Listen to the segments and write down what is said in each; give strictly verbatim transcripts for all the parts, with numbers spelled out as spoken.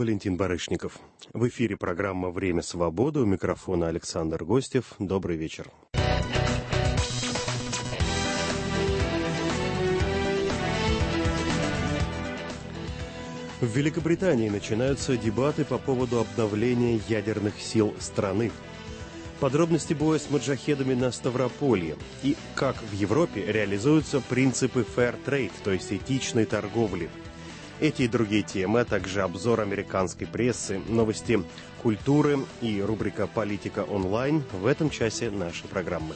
Валентин Барышников. В эфире программа «Время свободы». У микрофона Александр Гостев. Добрый вечер. В Великобритании начинаются дебаты по поводу обновления ядерных сил страны. Подробности боя с маджахедами на Ставрополье. И как в Европе реализуются принципы fair trade, то есть этичной торговли. Эти и другие темы, а также обзор американской прессы, новости культуры и рубрика «Политика онлайн» в этом часе нашей программы.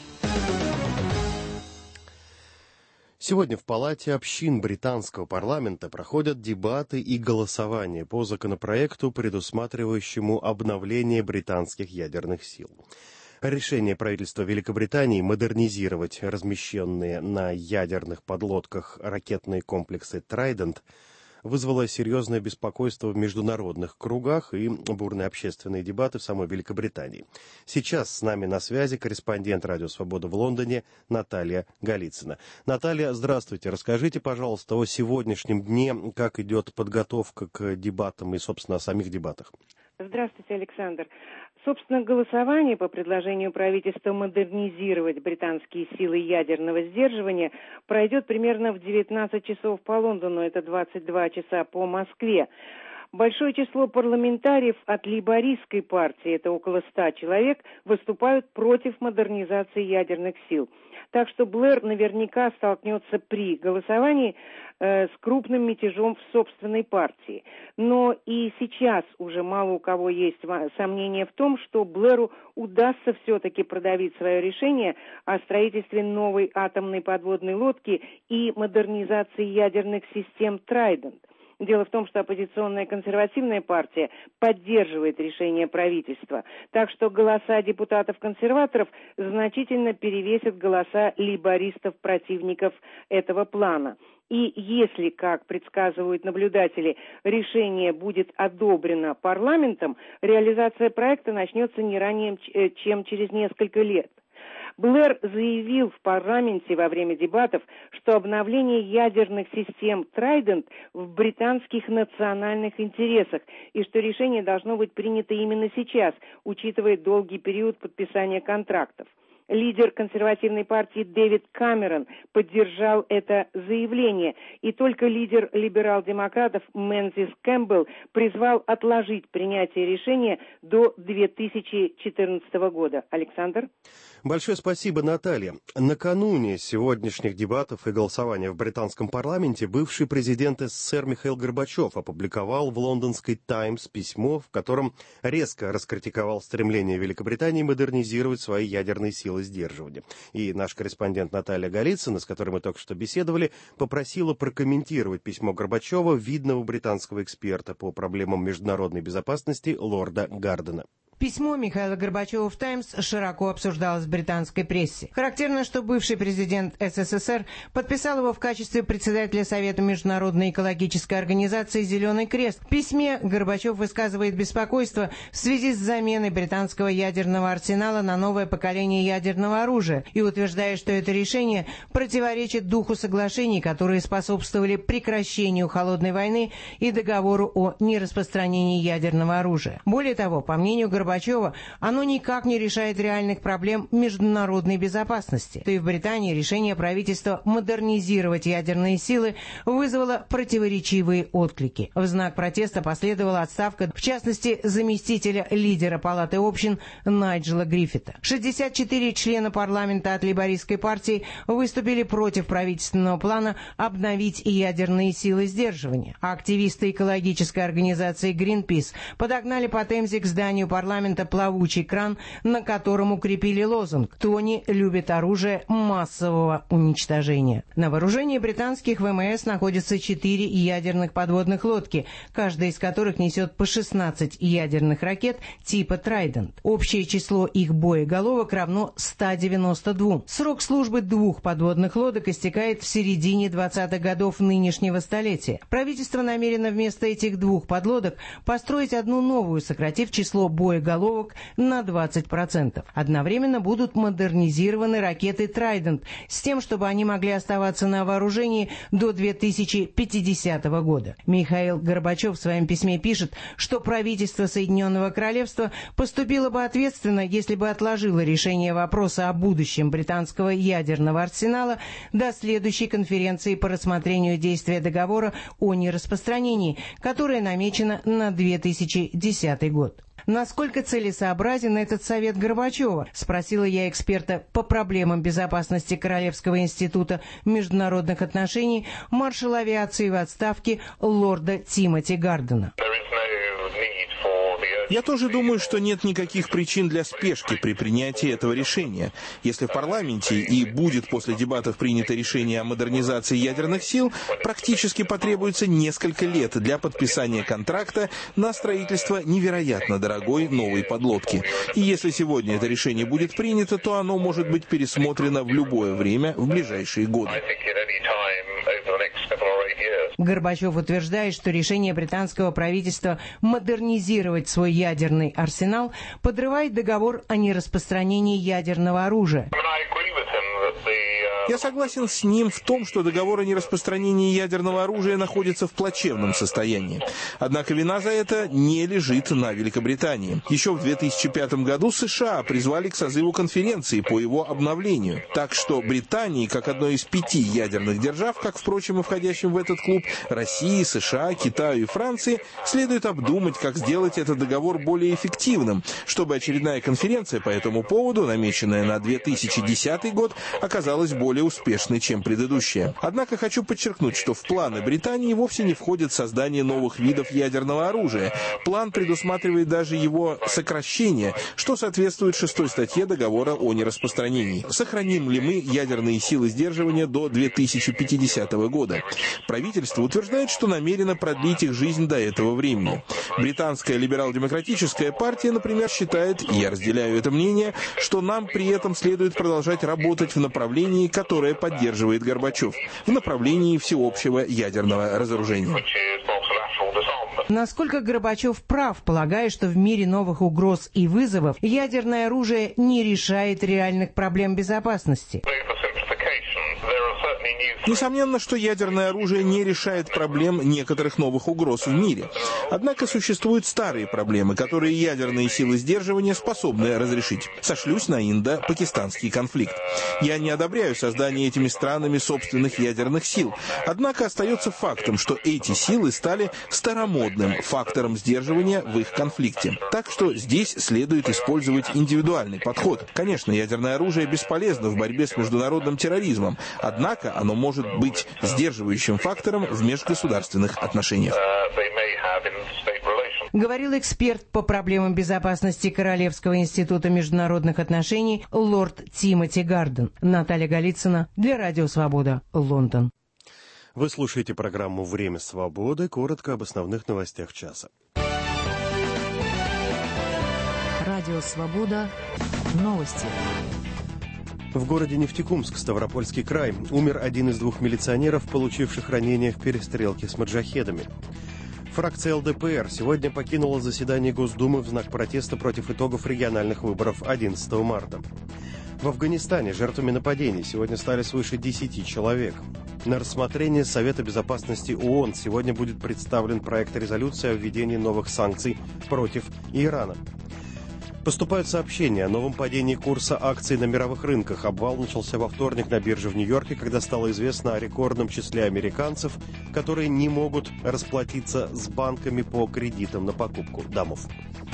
Сегодня в Палате общин британского парламента проходят дебаты и голосования по законопроекту, предусматривающему обновление британских ядерных сил. Решение правительства Великобритании модернизировать размещенные на ядерных подлодках ракетные комплексы «Трайдент» вызвало серьезное беспокойство в международных кругах и бурные общественные дебаты в самой Великобритании. Сейчас с нами на связи корреспондент «Радио Свобода» в Лондоне Наталья Голицына. Наталья, здравствуйте. Расскажите, пожалуйста, о сегодняшнем дне, как идет подготовка к дебатам и, собственно, о самих дебатах. Здравствуйте, Александр. Собственно, голосование по предложению правительства модернизировать британские силы ядерного сдерживания пройдет примерно в девятнадцать часов по Лондону, это двадцать два часа по Москве. Большое число парламентариев от лейбористской партии, это около ста человек, выступают против модернизации ядерных сил. Так что Блэр наверняка столкнется при голосовании э, с крупным мятежом в собственной партии. Но и сейчас уже мало у кого есть сомнения в том, что Блэру удастся все-таки продавить свое решение о строительстве новой атомной подводной лодки и модернизации ядерных систем «Трайдент». Дело в том, что оппозиционная консервативная партия поддерживает решение правительства, так что голоса депутатов-консерваторов значительно перевесят голоса лейбористов-противников этого плана. И если, как предсказывают наблюдатели, решение будет одобрено парламентом, реализация проекта начнется не ранее, чем через несколько лет. Блэр заявил в парламенте во время дебатов, что обновление ядерных систем «Трайдент» в британских национальных интересах и что решение должно быть принято именно сейчас, учитывая долгий период подписания контрактов. Лидер консервативной партии Дэвид Камерон поддержал это заявление, и только лидер либерал-демократов Мензис Кэмпбелл призвал отложить принятие решения до две тысячи четырнадцатого года. Александр? Большое спасибо, Наталья. Накануне сегодняшних дебатов и голосования в британском парламенте бывший президент СССР Михаил Горбачев опубликовал в лондонской «Таймс» письмо, в котором резко раскритиковал стремление Великобритании модернизировать свои ядерные силы сдерживания. И наш корреспондент Наталья Голицына, с которой мы только что беседовали, попросила прокомментировать письмо Горбачева видного британского эксперта по проблемам международной безопасности лорда Гардена. Письмо Михаила Горбачева в «Таймс» широко обсуждалось в британской прессе. Характерно, что бывший президент СССР подписал его в качестве председателя Совета Международной экологической организации «Зеленый крест». В письме Горбачев высказывает беспокойство в связи с заменой британского ядерного арсенала на новое поколение ядерного оружия и утверждает, что это решение противоречит духу соглашений, которые способствовали прекращению холодной войны и договору о нераспространении ядерного оружия. Более того, по мнению Горбачева, Горбачева, оно никак не решает реальных проблем международной безопасности. То и в Британии решение правительства модернизировать ядерные силы вызвало противоречивые отклики. В знак протеста последовала отставка, в частности, заместителя лидера Палаты общин Найджела Гриффита. шестьдесят четыре члена парламента от лейбористской партии выступили против правительственного плана обновить ядерные силы сдерживания. А активисты экологической организации Greenpeace подогнали по Темзе к зданию парламента плавучий кран, на котором укрепили лозунг «Тони любит оружие массового уничтожения». На вооружении британских ВМС находятся четыре ядерных подводных лодки, каждая из которых несет по шестнадцать ядерных ракет типа «Трайдент». Общее число их боеголовок равно ста девяноста двум. Срок службы двух подводных лодок истекает в середине двадцатых годов нынешнего столетия. Правительство намерено вместо этих двух подлодок построить одну новую, сократив число боеголовок боеголовок на двадцать процентов. Одновременно будут модернизированы ракеты «Трайдент» с тем, чтобы они могли оставаться на вооружении до две тысячи пятидесятого года. Михаил Горбачев в своем письме пишет, что правительство Соединенного Королевства поступило бы ответственно, если бы отложило решение вопроса о будущем британского ядерного арсенала до следующей конференции по рассмотрению действия договора о нераспространении, которая намечена на две тысячи десятый год. Насколько целесообразен этот совет Горбачева? Спросила я эксперта по проблемам безопасности Королевского института международных отношений, маршала авиации в отставке лорда Тимоти Гардена. Я тоже думаю, что нет никаких причин для спешки при принятии этого решения. Если в парламенте и будет после дебатов принято решение о модернизации ядерных сил, практически потребуется несколько лет для подписания контракта на строительство невероятно дорогой новой подлодки. И если сегодня это решение будет принято, то оно может быть пересмотрено в любое время в ближайшие годы. Горбачев утверждает, что решение британского правительства модернизировать свой ядерный арсенал подрывает договор о нераспространении ядерного оружия. Я согласен с ним в том, что договор о нераспространении ядерного оружия находится в плачевном состоянии. Однако вина за это не лежит на Великобритании. Еще в две тысячи пятом году США призвали к созыву конференции по его обновлению. Так что Британии, как одной из пяти ядерных держав, как, впрочем, и входящим в этот клуб, России, США, Китаю и Франции, следует обдумать, как сделать этот договор более эффективным, чтобы очередная конференция по этому поводу, намеченная на две тысячи десятый год, оказалась более успешной, чем предыдущая. Однако хочу подчеркнуть, что в планы Британии вовсе не входит создание новых видов ядерного оружия. План предусматривает даже его сокращение, что соответствует шестой статье договора о нераспространении. Сохраним ли мы ядерные силы сдерживания до две тысячи пятидесятого года? Правительство утверждает, что намерено продлить их жизнь до этого времени. Британская либерал-демократическая партия, например, считает, и я разделяю это мнение, что нам при этом следует продолжать работать в направлении, которое поддерживает Горбачев, в направлении всеобщего ядерного разоружения. Насколько Горбачев прав, полагая, что в мире новых угроз и вызовов ядерное оружие не решает реальных проблем безопасности? Несомненно, что ядерное оружие не решает проблем некоторых новых угроз в мире. Однако существуют старые проблемы, которые ядерные силы сдерживания способны разрешить. Сошлюсь на индо-пакистанский конфликт. Я не одобряю создание этими странами собственных ядерных сил. Однако остается фактом, что эти силы стали старомодным фактором сдерживания в их конфликте. Так что здесь следует использовать индивидуальный подход. Конечно, ядерное оружие бесполезно в борьбе с международным терроризмом, однако оно может быть сдерживающим фактором в межгосударственных отношениях. Говорил эксперт по проблемам безопасности Королевского института международных отношений лорд Тимоти Гарден. Наталья Голицына для Радио Свобода, Лондон. Вы слушаете программу «Время свободы». Коротко об основных новостях часа. Радио Свобода. Новости. В городе Нефтекумск, Ставропольский край, умер один из двух милиционеров, получивших ранения в перестрелке с маджахедами. Фракция эл дэ пэ эр сегодня покинула заседание Госдумы в знак протеста против итогов региональных выборов одиннадцатого марта. В Афганистане жертвами нападений сегодня стали свыше десяти человек. На рассмотрение Совета безопасности ООН сегодня будет представлен проект резолюции о введении новых санкций против Ирана. Поступают сообщения о новом падении курса акций на мировых рынках. Обвал начался во вторник на бирже в Нью-Йорке, когда стало известно о рекордном числе американцев, которые не могут расплатиться с банками по кредитам на покупку домов.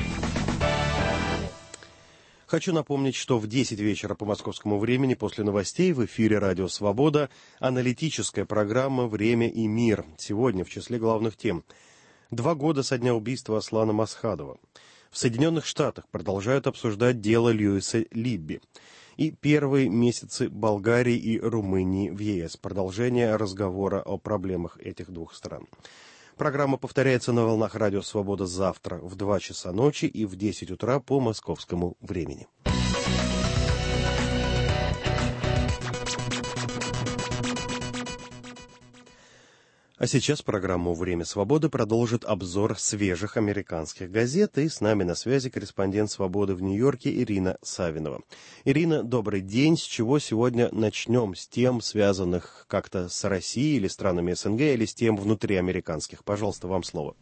Хочу напомнить, что в десять вечера по московскому времени после новостей в эфире «Радио Свобода» аналитическая программа «Время и мир». Сегодня в числе главных тем. Два года со дня убийства Аслана Масхадова. В Соединенных Штатах продолжают обсуждать дело Льюиса Либби. И первые месяцы Болгарии и Румынии в е эс. Продолжение разговора о проблемах этих двух стран. Программа повторяется на волнах «Радио Свобода» завтра в два часа ночи и в десять утра по московскому времени. А сейчас программу «Время свободы» продолжит обзор свежих американских газет. И с нами на связи корреспондент «Свободы» в Нью-Йорке Ирина Савинова. Ирина, добрый день. С чего сегодня начнем? С тем, связанных как-то с Россией или странами СНГ, или с тем внутриамериканских? Пожалуйста, вам слово.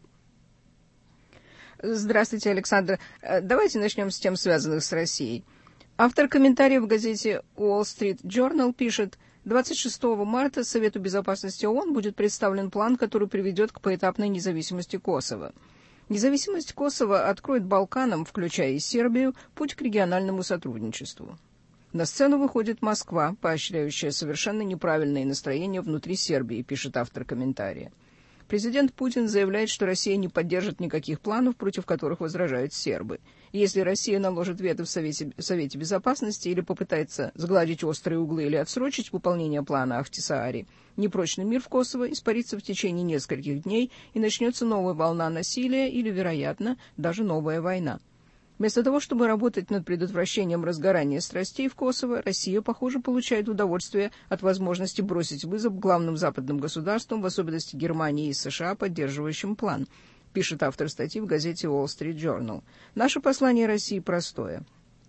Здравствуйте, Александр. Давайте начнем с тем, связанных с Россией. Автор комментариев в газете Wall Street Journal пишет: двадцать шестого марта Совету Безопасности ООН будет представлен план, который приведет к поэтапной независимости Косово. Независимость Косово откроет Балканам, включая и Сербию, путь к региональному сотрудничеству. На сцену выходит Москва, поощряющая совершенно неправильные настроения внутри Сербии, пишет автор комментария. Президент Путин заявляет, что Россия не поддержит никаких планов, против которых возражают сербы. И если Россия наложит вето в Совете, Совете Безопасности или попытается сгладить острые углы или отсрочить выполнение плана Ахтисаари, непрочный мир в Косово испарится в течение нескольких дней и начнется новая волна насилия или, вероятно, даже новая война. Вместо того, чтобы работать над предотвращением разгорания страстей в Косово, Россия, похоже, получает удовольствие от возможности бросить вызов главным западным государствам, в особенности Германии и США, поддерживающим план, пишет автор статьи в газете Wall Street Journal. Наше послание России простое.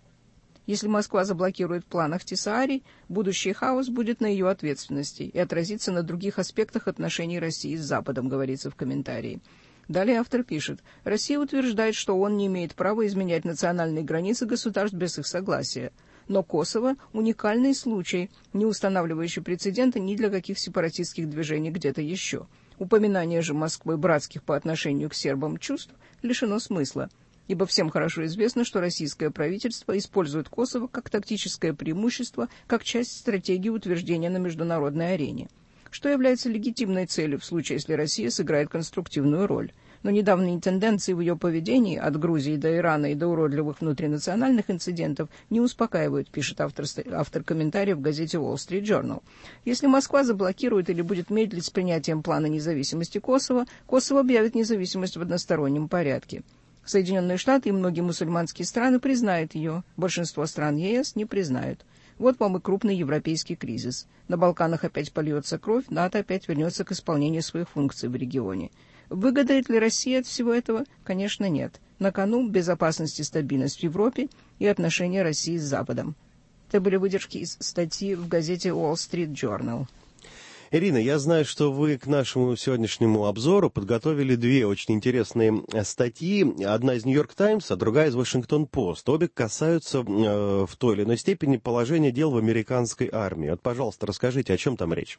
Если Москва заблокирует план Ахтисаари, будущий хаос будет на ее ответственности и отразится на других аспектах отношений России с Западом, говорится в комментарии. Далее автор пишет: Россия утверждает, что ООН не имеет права изменять национальные границы государств без их согласия. Но Косово – уникальный случай, не устанавливающий прецедента ни для каких сепаратистских движений где-то еще. Упоминание же Москвы братских по отношению к сербам чувств лишено смысла, ибо всем хорошо известно, что российское правительство использует Косово как тактическое преимущество, как часть стратегии утверждения на международной арене, что является легитимной целью в случае, если Россия сыграет конструктивную роль. Но недавние тенденции в ее поведении, от Грузии до Ирана и до уродливых внутринациональных инцидентов, не успокаивают, пишет автор, автор комментариев в газете Wall Street Journal. Если Москва заблокирует или будет медлить с принятием плана независимости Косово, Косово объявит независимость в одностороннем порядке. Соединенные Штаты и многие мусульманские страны признают ее, большинство стран ЕС не признают. Вот вам и крупный европейский кризис. На Балканах опять польется кровь, НАТО опять вернется к исполнению своих функций в регионе. Выгодает ли Россия от всего этого? Конечно, нет. На кону безопасность и стабильность в Европе и отношения России с Западом. Это были выдержки из статьи в газете Wall Street Journal. Ирина, я знаю, что вы к нашему сегодняшнему обзору подготовили две очень интересные статьи. Одна из «Нью-Йорк Таймс», а другая из «Вашингтон Пост». Обе касаются э, в той или иной степени положения дел в американской армии. Вот, пожалуйста, расскажите, о чем там речь?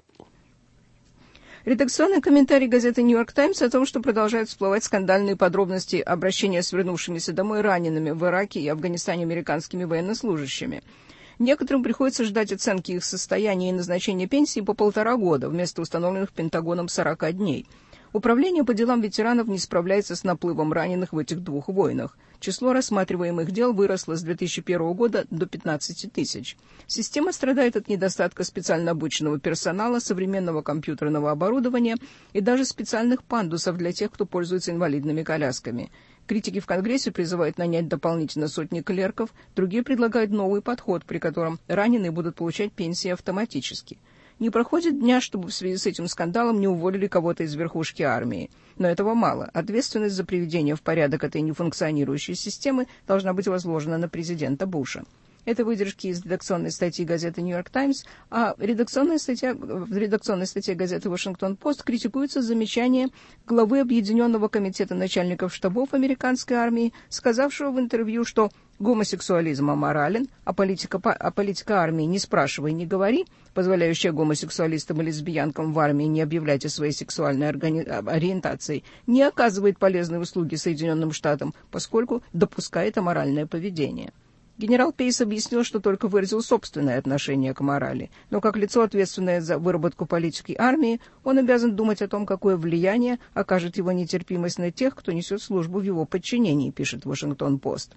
Редакционный комментарий газеты «Нью-Йорк Таймс» о том, что продолжают всплывать скандальные подробности обращения с вернувшимися домой ранеными в Ираке и Афганистане американскими военнослужащими. Некоторым приходится ждать оценки их состояния и назначения пенсии по полтора года вместо установленных Пентагоном сорока дней. Управление по делам ветеранов не справляется с наплывом раненых в этих двух войнах. Число рассматриваемых дел выросло с две тысячи первого года до пятнадцати тысяч. Система страдает от недостатка специально обученного персонала, современного компьютерного оборудования и даже специальных пандусов для тех, кто пользуется инвалидными колясками. Критики в Конгрессе призывают нанять дополнительно сотни клерков, другие предлагают новый подход, при котором раненые будут получать пенсии автоматически. Не проходит дня, чтобы в связи с этим скандалом не уволили кого-то из верхушки армии. Но этого мало. Ответственность за приведение в порядок этой нефункционирующей системы должна быть возложена на президента Буша. Это выдержки из редакционной статьи газеты «Нью-Йорк Таймс», а редакционная статья, в редакционной статье газеты «Вашингтон Пост» критикуется замечание главы Объединенного комитета начальников штабов американской армии, сказавшего в интервью, что гомосексуализм аморален, а политика, а политика армии «не спрашивай, не говори», позволяющая гомосексуалистам и лесбиянкам в армии не объявлять о своей сексуальной органи... ориентации, не оказывает полезной услуги Соединенным Штатам, поскольку допускает аморальное поведение. Генерал Пейс объяснил, что только выразил собственное отношение к морали, но как лицо, ответственное за выработку политики армии, он обязан думать о том, какое влияние окажет его нетерпимость на тех, кто несет службу в его подчинении, пишет Вашингтон Пост.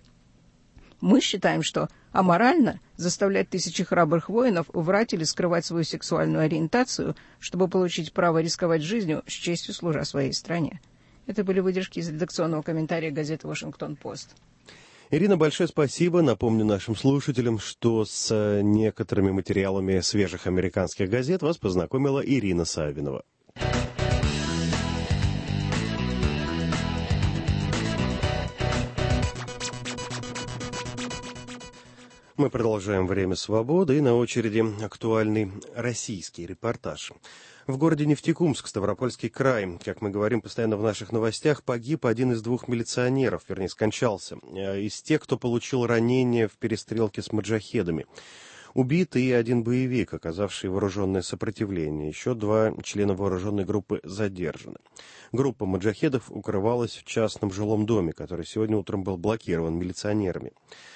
Мы считаем, что аморально заставлять тысячи храбрых воинов врать или скрывать свою сексуальную ориентацию, чтобы получить право рисковать жизнью, с честью служа своей стране. Это были выдержки из редакционного комментария газеты «Вашингтон Пост». Ирина, большое спасибо. Напомню нашим слушателям, что с некоторыми материалами свежих американских газет вас познакомила Ирина Савинова. Мы продолжаем «Время свободы», и на очереди актуальный российский репортаж. В городе Нефтекумск, Ставропольский край, как мы говорим постоянно в наших новостях, погиб один из двух милиционеров, вернее, скончался, из тех, кто получил ранения в перестрелке с маджахедами. Убит и один боевик, оказавший вооруженное сопротивление. Еще два члена вооруженной группы задержаны. Группа маджахедов укрывалась в частном жилом доме, который сегодня утром был блокирован милиционерами.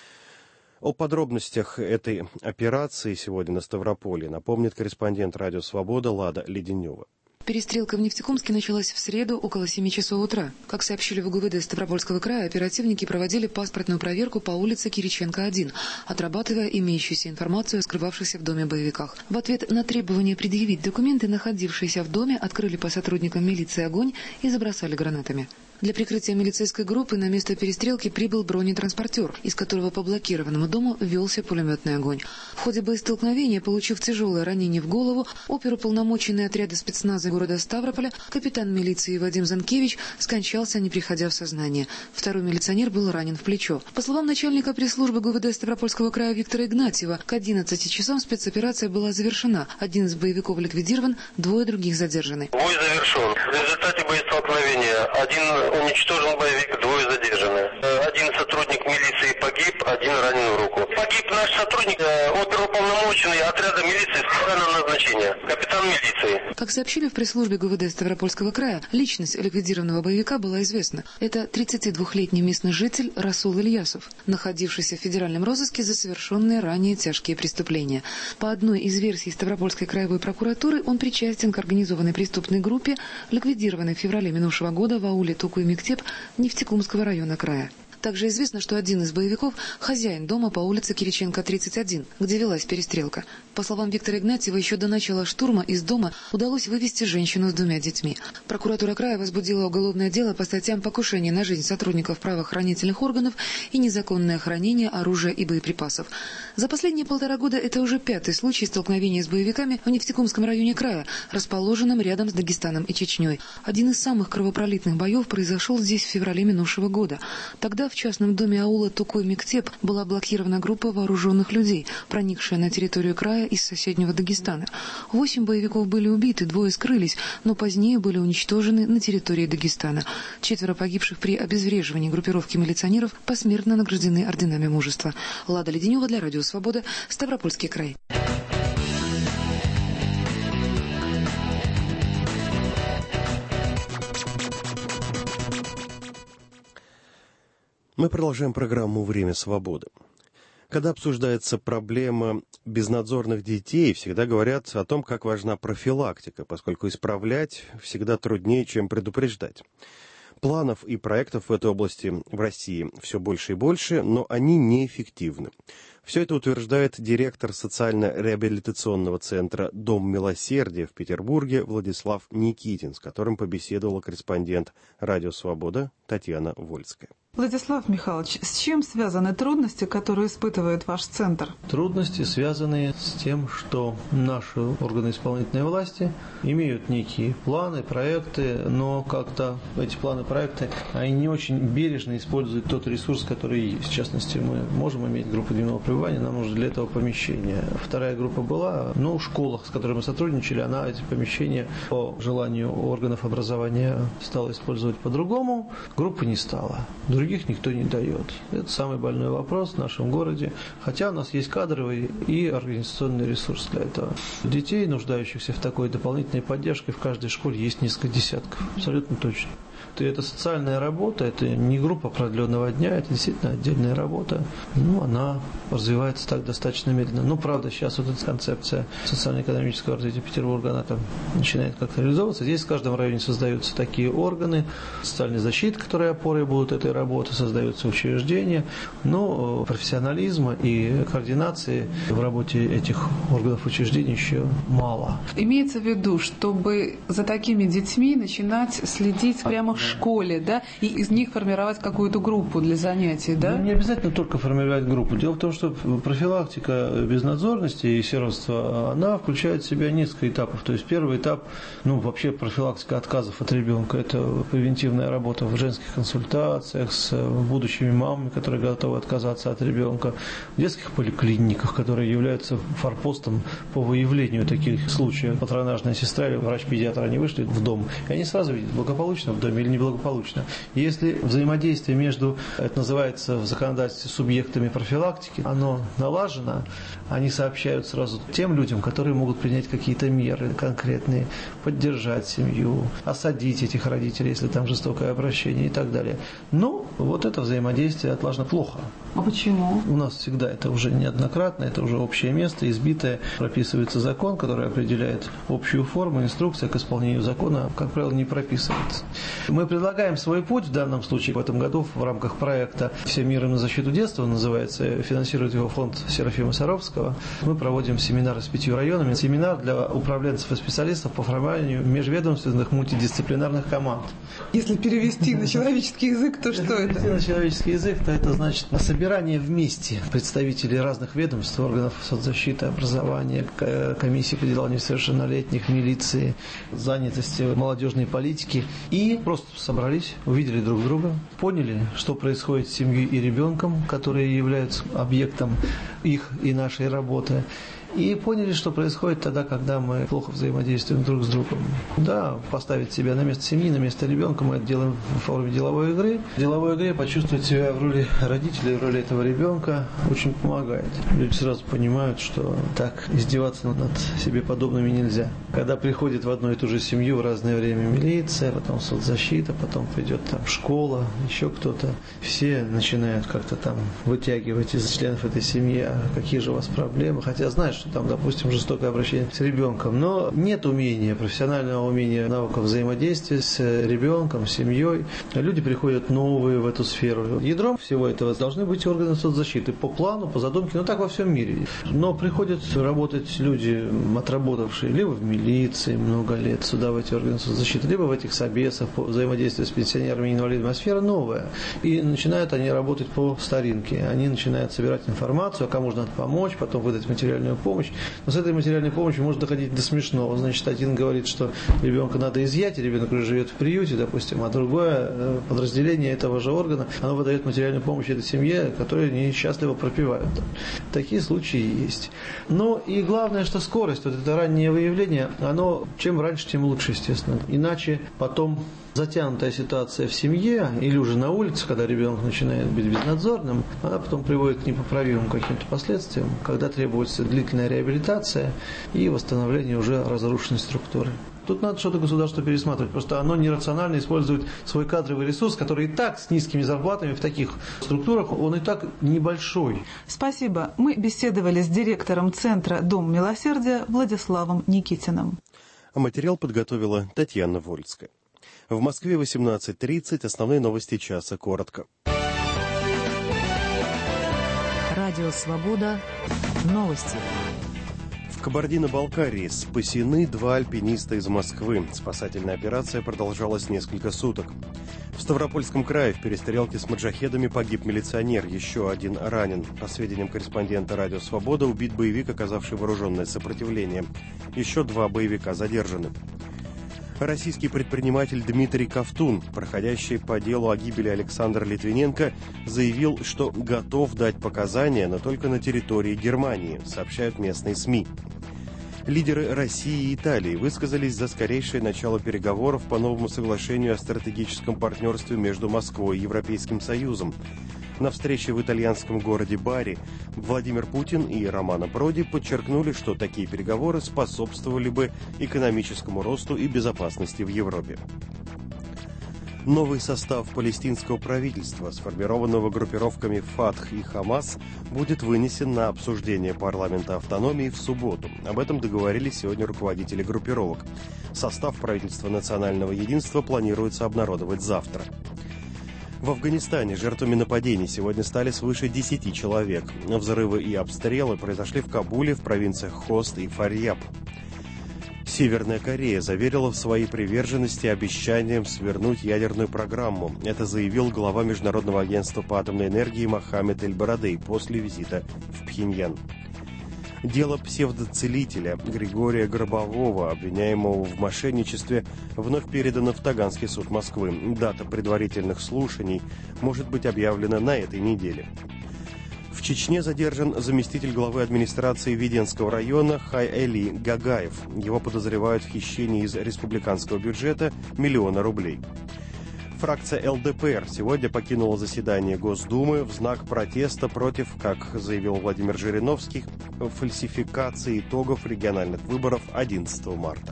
О подробностях этой операции сегодня на Ставрополе напомнит корреспондент «Радио Свобода» Лада Леденева. Перестрелка в Нефтекумске началась в среду около семи часов утра. Как сообщили в УГВД Ставропольского края, оперативники проводили паспортную проверку по улице Кириченко один, отрабатывая имеющуюся информацию о скрывавшихся в доме боевиках. В ответ на требование предъявить документы, находившиеся в доме, открыли по сотрудникам милиции огонь и забросали гранатами. Для прикрытия милицейской группы на место перестрелки прибыл бронетранспортер, из которого по блокированному дому велся пулеметный огонь. В ходе боестолкновения, получив тяжелое ранение в голову, оперуполномоченный отряда спецназа города Ставрополя, капитан милиции Вадим Занкевич, скончался, не приходя в сознание. Второй милиционер был ранен в плечо. По словам начальника пресс-службы ГУВД Ставропольского края Виктора Игнатьева, к одиннадцати часам спецоперация была завершена. Один из боевиков ликвидирован, двое других задержаны. Бой завершен. В результате боестолкновения один уничтожен боевик, двое задержаны. Один сотрудник милиции погиб, один ранен в руку. Погиб наш сотрудник, оперуполномоченный отряда милиции специального назначения, капитан милиции. Как сообщили в пресс-службе ГУВД Ставропольского края, личность ликвидированного боевика была известна. Это тридцатидвухлетний местный житель Расул Ильясов, находившийся в федеральном розыске за совершенные ранее тяжкие преступления. По одной из версий Ставропольской краевой прокуратуры, он причастен к организованной преступной группе, ликвидированной в феврале минувшего года в ауле Тукуй Мектеп Нефтекумского района края. Также известно, что один из боевиков – хозяин дома по улице Кириченко тридцать один, где велась перестрелка. По словам Виктора Игнатьева, еще до начала штурма из дома удалось вывести женщину с двумя детьми. Прокуратура края возбудила уголовное дело по статьям покушения на жизнь сотрудников правоохранительных органов и незаконное хранение оружия и боеприпасов. За последние полтора года это уже пятый случай столкновения с боевиками в Нефтекумском районе края, расположенном рядом с Дагестаном и Чечней. Один из самых кровопролитных боев произошел здесь в феврале минувшего года. Тогда в частном доме аула Тукуй Мектеп была блокирована группа вооруженных людей, проникшая на территорию края из соседнего Дагестана. Восемь боевиков были убиты, двое скрылись, но позднее были уничтожены на территории Дагестана. Четверо погибших при обезвреживании группировки милиционеров посмертно награждены орденами мужества. Лада Леденева для Радио Свобода, Ставропольский край. Мы продолжаем программу «Время свободы». Когда обсуждается проблема безнадзорных детей, всегда говорят о том, как важна профилактика, поскольку исправлять всегда труднее, чем предупреждать. Планов и проектов в этой области в России все больше и больше, но они неэффективны. Все это утверждает директор социально-реабилитационного центра «Дом милосердия» в Петербурге Владислав Никитин, с которым побеседовала корреспондент «Радио Свобода» Татьяна Вольская. Владислав Михайлович, с чем связаны трудности, которые испытывает ваш центр? Трудности связаны с тем, что наши органы исполнительной власти имеют некие планы, проекты, но как-то эти планы, проекты, они не очень бережно используют тот ресурс, который есть. В частности, мы можем иметь группу дневного пребывания, нам нужно для этого помещение. Вторая группа была, но в школах, с которыми мы сотрудничали, она эти помещения по желанию органов образования стала использовать по-другому, группы не стала. Других никто не дает. Это самый больной вопрос в нашем городе, хотя у нас есть кадровый и организационный ресурс для этого. Детей, нуждающихся в такой дополнительной поддержке, в каждой школе есть несколько десятков. Абсолютно точно. И это социальная работа, это не группа продленного дня, это действительно отдельная работа. Ну, она развивается так достаточно медленно. Ну, правда, сейчас вот эта концепция социально-экономического развития Петербурга, она там начинает как-то реализовываться. Здесь в каждом районе создаются такие органы социальной защиты, которые опорой будут этой работы, создаются учреждения. Но профессионализма и координации в работе этих органов учреждений еще мало. Имеется в виду, чтобы за такими детьми начинать следить прямо в в школе, да, и из них формировать какую-то группу для занятий, да? Ну, не обязательно только формировать группу. Дело в том, что профилактика безнадзорности и сиротства, она включает в себя несколько этапов. То есть первый этап, ну, вообще профилактика отказов от ребенка, это превентивная работа в женских консультациях с будущими мамами, которые готовы отказаться от ребенка, в детских поликлиниках, которые являются форпостом по выявлению таких случаев. Патронажная сестра или врач-педиатр, они вышли в дом, и они сразу видят, благополучно в доме или неблагополучно. Если взаимодействие между, это называется в законодательстве, субъектами профилактики, оно налажено, они сообщают сразу тем людям, которые могут принять какие-то меры конкретные, поддержать семью, осадить этих родителей, если там жестокое обращение и так далее. Но вот это взаимодействие отлажено плохо. А почему? У нас всегда это уже неоднократно, это уже общее место, избитое, прописывается закон, который определяет общую форму, инструкция к исполнению закона, как правило, не прописывается. Мы предлагаем свой путь в данном случае в этом году в рамках проекта «Все миры на защиту детства», называется, финансирует его фонд Серафима Саровского. Мы проводим семинары с пятью районами, семинар для управленцев и специалистов по формированию межведомственных мультидисциплинарных команд. Если перевести на человеческий язык, то что это? Если перевести на человеческий язык, то это значит собирание вместе представителей разных ведомств, органов соцзащиты, образования, комиссии по делам несовершеннолетних, милиции, занятости, молодежной политики. И просто собрались, увидели друг друга, поняли, что происходит с семьей и ребенком, которые являются объектом их и нашей работы. И поняли, что происходит тогда, когда мы плохо взаимодействуем друг с другом. Да, поставить себя на место семьи, на место ребенка мы это делаем в форме деловой игры. В деловой игре почувствовать себя в роли родителей, в роли этого ребенка очень помогает. Люди сразу понимают, что так издеваться над себе подобными нельзя. Когда приходит в одну и ту же семью в разное время милиция, потом соцзащита, потом придет там школа, еще кто-то, все начинают как-то там вытягивать из членов этой семьи, а какие же у вас проблемы, хотя знаешь, что там, допустим, жестокое обращение с ребенком, но нет умения, профессионального умения, навыков взаимодействия с ребенком, с семьей. Люди приходят новые в эту сферу. Ядром всего этого должны быть органы соцзащиты по плану, по задумке, ну так во всем мире. Но приходят работать люди, отработавшие либо в милиции много лет, сюда в эти органы соцзащиты, либо в этих собесах по взаимодействию с пенсионерами и инвалидами. А сфера новая. И начинают они работать по старинке. Они начинают собирать информацию, а кому же надо помочь, потом выдать материальную помощь. помощь, но с этой материальной помощью может доходить до смешного. Значит, один говорит, что ребенка надо изъять, и ребенок уже живет в приюте, допустим, а другое подразделение этого же органа, оно выдает материальную помощь этой семье, которые несчастливо пропивают. Такие случаи есть. Но и главное, что скорость, вот это раннее выявление, оно чем раньше, тем лучше, естественно. Иначе потом затянутая ситуация в семье или уже на улице, когда ребенок начинает быть безнадзорным, она потом приводит к непоправимым каким-то последствиям, когда требуется длительная реабилитация и восстановление уже разрушенной структуры. Тут надо что-то государство пересматривать. Просто оно нерационально использует свой кадровый ресурс, который и так с низкими зарплатами в таких структурах, он и так небольшой. Спасибо. Мы беседовали с директором Центра «Дом милосердия» Владиславом Никитиным. А материал подготовила Татьяна Вольская. В Москве восемнадцать тридцать. Основные новости часа. Коротко. Радио «Свобода». Новости. В Кабардино-Балкарии спасены два альпиниста из Москвы. Спасательная операция продолжалась несколько суток. В Ставропольском крае в перестрелке с маджахедами погиб милиционер, еще один ранен. По сведениям корреспондента «Радио Свобода», убит боевик, оказавший вооруженное сопротивление. Еще два боевика задержаны. Российский предприниматель Дмитрий Ковтун, проходящий по делу о гибели Александра Литвиненко, заявил, что готов дать показания, но только на территории Германии, сообщают местные СМИ. Лидеры России и Италии высказались за скорейшее начало переговоров по новому соглашению о стратегическом партнерстве между Москвой и Европейским Союзом. На встрече в итальянском городе Бари Владимир Путин и Романо Проди подчеркнули, что такие переговоры способствовали бы экономическому росту и безопасности в Европе. Новый состав палестинского правительства, сформированного группировками «Фатх» и «Хамас», будет вынесен на обсуждение парламента автономии в субботу. Об этом договорились сегодня руководители группировок. Состав правительства национального единства планируется обнародовать завтра. В Афганистане жертвами нападений сегодня стали свыше десяти человек. Взрывы и обстрелы произошли в Кабуле, в провинциях Хост и Фарьяб. Северная Корея заверила в своей приверженности обещанием свернуть ядерную программу. Это заявил глава Международного агентства по атомной энергии Мохаммед Эль-Барадей после визита в Пхеньян. Дело псевдоцелителя Григория Гробового, обвиняемого в мошенничестве, вновь передано в Таганский суд Москвы. Дата предварительных слушаний может быть объявлена на этой неделе. В Чечне задержан заместитель главы администрации Веденского района Хайэли Гагаев. Его подозревают в хищении из республиканского бюджета миллиона рублей. Фракция эл дэ пэ эр сегодня покинула заседание Госдумы в знак протеста против, как заявил Владимир Жириновский, фальсификации итогов региональных выборов одиннадцатого марта.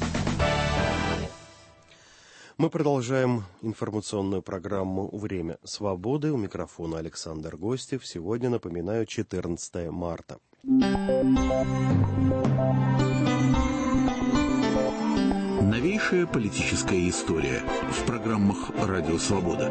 Мы продолжаем информационную программу «Время свободы». У микрофона Александр Гостев. Сегодня, напоминаю, четырнадцатое марта. Новейшая политическая история в программах «Радио Свобода».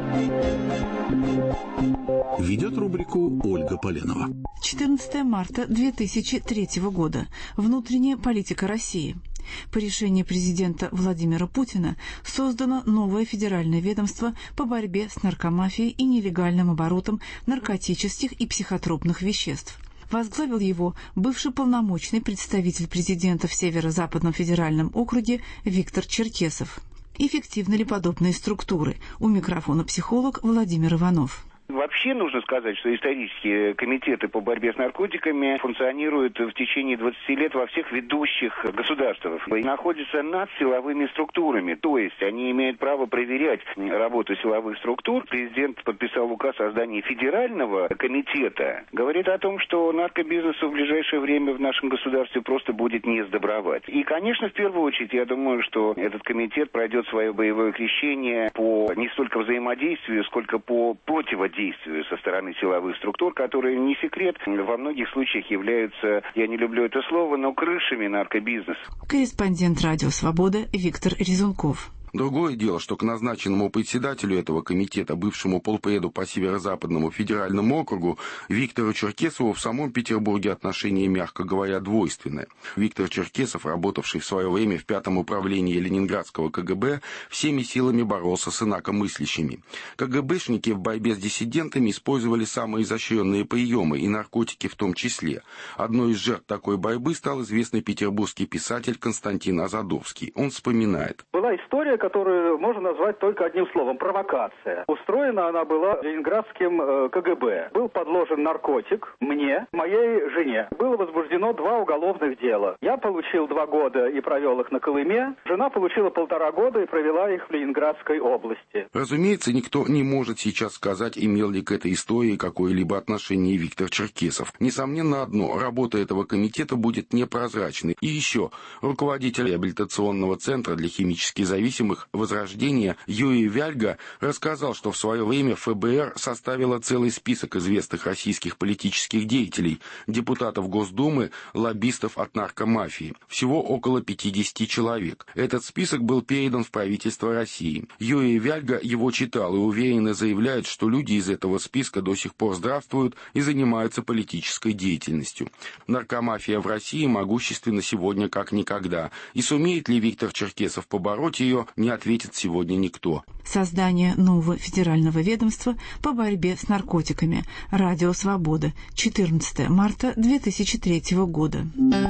Ведет рубрику Ольга Поленова. четырнадцатое марта две тысячи третьего года. Внутренняя политика России. По решению президента Владимира Путина создано новое федеральное ведомство по борьбе с наркомафией и нелегальным оборотом наркотических и психотропных веществ. Возглавил его бывший полномочный представитель президента в Северо-Западном федеральном округе Виктор Черкесов. Эффективны ли подобные структуры? У микрофона психолог Владимир Иванов. Вообще нужно сказать, что исторические комитеты по борьбе с наркотиками функционируют в течение двадцати лет во всех ведущих государствах и находятся над силовыми структурами. То есть они имеют право проверять работу силовых структур. Президент подписал указ о создании федерального комитета. Говорит о том, что наркобизнесу в ближайшее время в нашем государстве просто будет не сдобровать. И, конечно, в первую очередь, я думаю, что этот комитет пройдет свое боевое крещение по не столько взаимодействию, сколько по противодействию действию со стороны силовых структур, которые, не секрет, во многих случаях являются, я не люблю это слово, но крышами наркобизнеса. Корреспондент «Радио Свобода» Виктор Резунков. Другое дело, что к назначенному председателю этого комитета, бывшему полпреду по Северо-Западному федеральному округу, Виктору Черкесову в самом Петербурге отношение, мягко говоря, двойственное. Виктор Черкесов, работавший в свое время в пятом управлении Ленинградского ка гэ бэ, всеми силами боролся с инакомыслящими. ка гэ бэшники в борьбе с диссидентами использовали самые изощренные приемы, и наркотики в том числе. Одной из жертв такой борьбы стал известный петербургский писатель Константин Азадовский. Он вспоминает. Была история, которую можно назвать только одним словом – провокация. Устроена она была ленинградским э, ка гэ бэ. Был подложен наркотик мне, моей жене. Было возбуждено два уголовных дела. Я получил два года и провел их на Колыме. Жена получила полтора года и провела их в Ленинградской области. Разумеется, никто не может сейчас сказать, имел ли к этой истории какое-либо отношение Виктор Черкесов. Несомненно одно – работа этого комитета будет непрозрачной. И еще, руководитель реабилитационного центра для химически зависимых «Возрождения» Юрий Вяльга рассказал, что в свое время эф бэ эр составила целый список известных российских политических деятелей, депутатов Госдумы, лоббистов от наркомафии. Всего около пятидесяти человек. Этот список был передан в правительство России. Юрий Вяльга его читал и уверенно заявляет, что люди из этого списка до сих пор здравствуют и занимаются политической деятельностью. Наркомафия в России могущественна сегодня как никогда. И сумеет ли Виктор Черкесов побороть ее, не ответит сегодня никто. Создание нового федерального ведомства по борьбе с наркотиками. Радио Свобода. четырнадцатое марта две тысячи третьего года.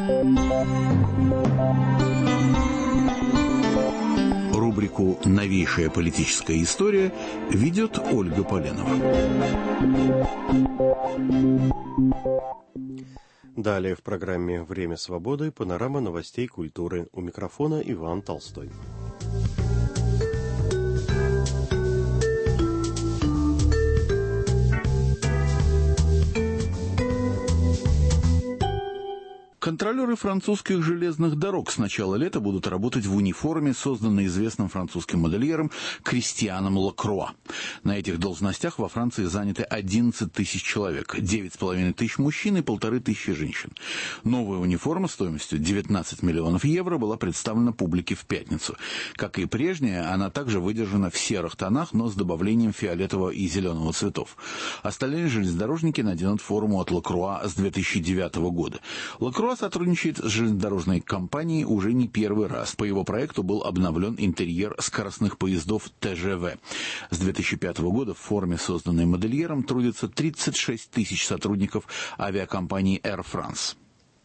Рубрику «Новейшая политическая история» ведет Ольга Поленова. Далее в программе «Время свободы» панорама новостей культуры. У микрофона Иван Толстой. Контролеры французских железных дорог с начала лета будут работать в униформе, созданной известным французским модельером Кристианом Лакруа. На этих должностях во Франции заняты одиннадцать тысяч человек, девять с половиной тысяч мужчин и полторы тысячи женщин. Новая униформа стоимостью девятнадцать миллионов евро была представлена публике в пятницу. Как и прежняя, она также выдержана в серых тонах, но с добавлением фиолетового и зеленого цветов. Остальные железнодорожники наденут форму от Лакруа с две тысячи девятого года. Лакруа сотрудничает с железнодорожной компанией уже не первый раз. По его проекту был обновлен интерьер скоростных поездов тэ жэ вэ. С две тысячи пятого года в форме, созданной модельером, трудится тридцать шесть тысяч сотрудников авиакомпании Air France.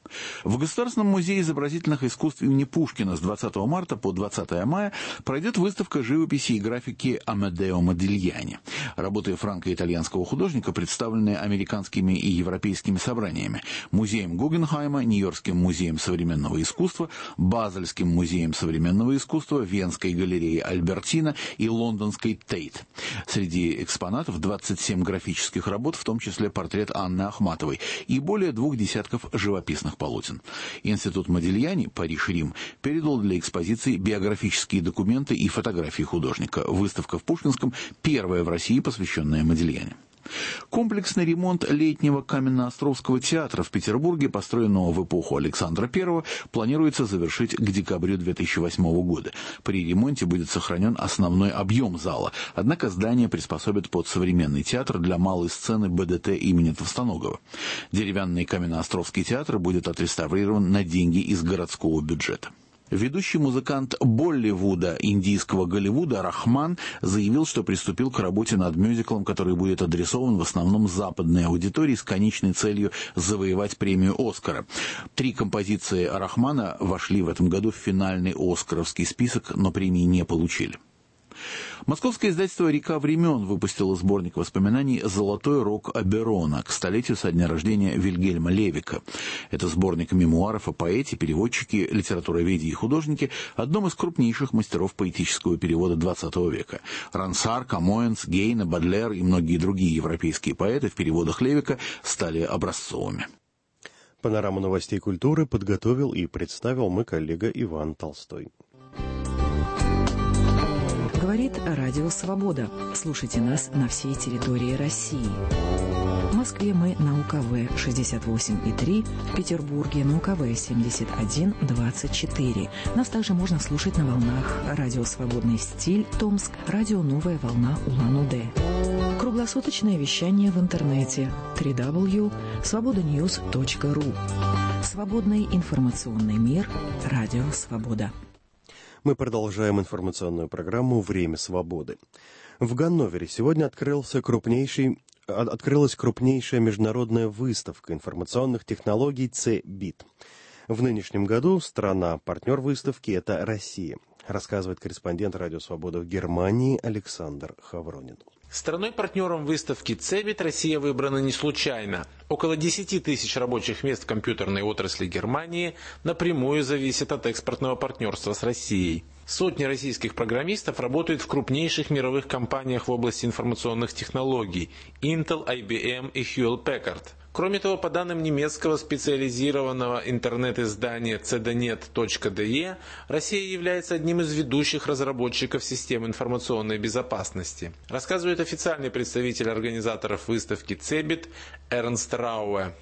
В Государственном музее изобразительных искусств имени Пушкина с двадцатого марта по двадцатое мая пройдет выставка живописи и графики Амедео Модильяни. Работы франко-итальянского художника представлены американскими и европейскими собраниями: Музеем Гугенхайма, Нью-Йоркским музеем современного искусства, Базельским музеем современного искусства, Венской галереей Альбертина и Лондонской Тейт. Среди экспонатов двадцать семь графических работ, в том числе портрет Анны Ахматовой, и более двух десятков живописных полотен. Институт Модильяни, Париж-Рим, передал для экспозиции биографические документы и фотографии художника. Выставка в Пушкинском – первая в России, посвященная Модильяни. Комплексный ремонт летнего Каменноостровского театра в Петербурге, построенного в эпоху Александра Первого, планируется завершить к декабрю две тысячи восьмого года. При ремонте будет сохранен основной объем зала, однако здание приспособят под современный театр для малой сцены бэ дэ тэ имени Товстоногова. Деревянный Каменноостровский театр будет отреставрирован на деньги из городского бюджета. Ведущий музыкант Болливуда, индийского Голливуда, Рахман заявил, что приступил к работе над мюзиклом, который будет адресован в основном западной аудитории с конечной целью завоевать премию «Оскара». Три композиции Рахмана вошли в этом году в финальный оскаровский список, но премии не получили. Московское издательство «Река времен» выпустило сборник воспоминаний «Золотой рок Оберона» к столетию со дня рождения Вильгельма Левика. Это сборник мемуаров о поэте, переводчике, литературоведе и художнике, одном из крупнейших мастеров поэтического перевода двадцатого века. Рансар, Камоэнс, Гейне, Бадлер и многие другие европейские поэты в переводах Левика стали образцовыми. Панораму новостей культуры подготовил и представил мой коллега Иван Толстой. Говорит Радио Свобода. Слушайте нас на всей территории России. В Москве мы на У Ка Вэ шестьдесят восемь и три, в Петербурге на У Ка Вэ семьдесят один двадцать четыре. Нас также можно слушать на волнах Радио Свободный стиль Томск, Радио Новая волна Улан-Удэ. Круглосуточное вещание в интернете дабл-ю дабл-ю дабл ю точка свобода ньюс точка ру. Свободный информационный мир. Радио Свобода. Мы продолжаем информационную программу «Время свободы». В Ганновере сегодня открылся крупнейший, открылась крупнейшая международная выставка информационных технологий Цебит. В нынешнем году страна-партнер выставки – это Россия, рассказывает корреспондент «Радио Свобода» в Германии Александр Хавронин. Страной-партнером выставки Цебит Россия выбрана не случайно. Около десяти тысяч рабочих мест в компьютерной отрасли Германии напрямую зависят от экспортного партнерства с Россией. Сотни российских программистов работают в крупнейших мировых компаниях в области информационных технологий – Intel, ай би эм и Hewlett-Packard. Кроме того, по данным немецкого специализированного интернет-издания си ди нет точка ди и, Россия является одним из ведущих разработчиков систем информационной безопасности, рассказывает официальный представитель организаторов выставки Цебит Эрнст Рауэ.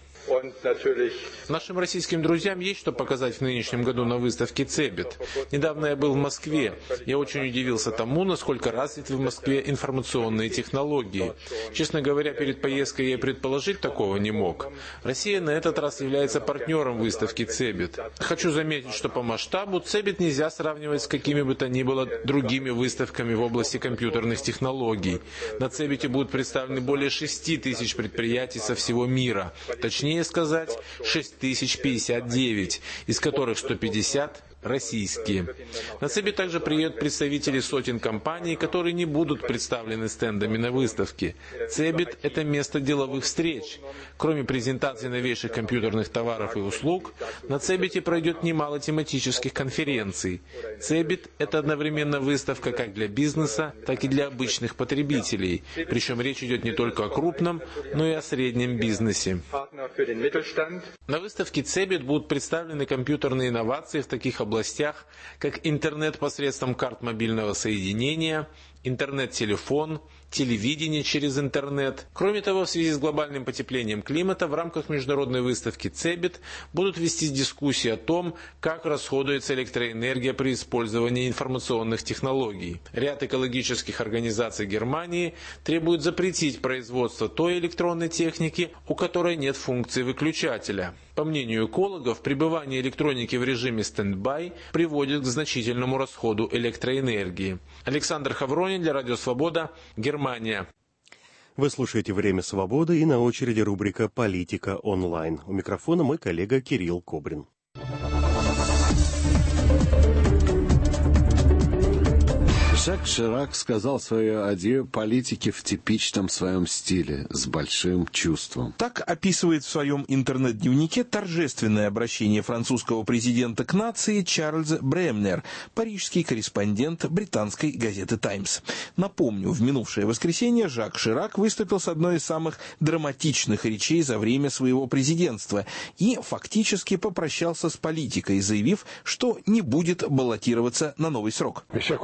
Нашим российским друзьям есть что показать в нынешнем году на выставке Цебит. Недавно я был в Москве. Я очень удивился тому, насколько развиты в Москве информационные технологии. Честно говоря, перед поездкой я и предположить такого не мог. Россия на этот раз является партнером выставки Цебит. Хочу заметить, что по масштабу Цебит нельзя сравнивать с какими бы то ни было другими выставками в области компьютерных технологий. На Цебите будут представлены более шести тысяч предприятий со всего мира. Точнее сказать, шесть тысяч пятьдесят девять, из которых сто пятьдесят российские. На Цебит также приедут представители сотен компаний, которые не будут представлены стендами на выставке. Цебит – это место деловых встреч. Кроме презентаций новейших компьютерных товаров и услуг, на Цебите пройдет немало тематических конференций. Цебит – это одновременно выставка как для бизнеса, так и для обычных потребителей. Причем речь идет не только о крупном, но и о среднем бизнесе. На выставке Цебит будут представлены компьютерные инновации в таких областях, областях, как интернет посредством карт мобильного соединения, интернет-телефон, телевидение через интернет. Кроме того, в связи с глобальным потеплением климата в рамках международной выставки «Цебит» будут вестись дискуссии о том, как расходуется электроэнергия при использовании информационных технологий. Ряд экологических организаций Германии требуют запретить производство той электронной техники, у которой нет функции выключателя. По мнению экологов, пребывание электроники в режиме стендбай приводит к значительному расходу электроэнергии. Александр Хавронин для Радио Свобода, Германия. Вы слушаете «Время свободы» и на очереди рубрика «Политика онлайн». У микрофона мой коллега Кирилл Кобрин. Жак Ширак сказал свое адью политике в типичном своем стиле, с большим чувством. Так описывает в своем интернет-дневнике торжественное обращение французского президента к нации Чарльз Бремнер, парижский корреспондент британской газеты «Таймс». Напомню, в минувшее воскресенье Жак Ширак выступил с одной из самых драматичных речей за время своего президентства и фактически попрощался с политикой, заявив, что не будет баллотироваться на новый срок.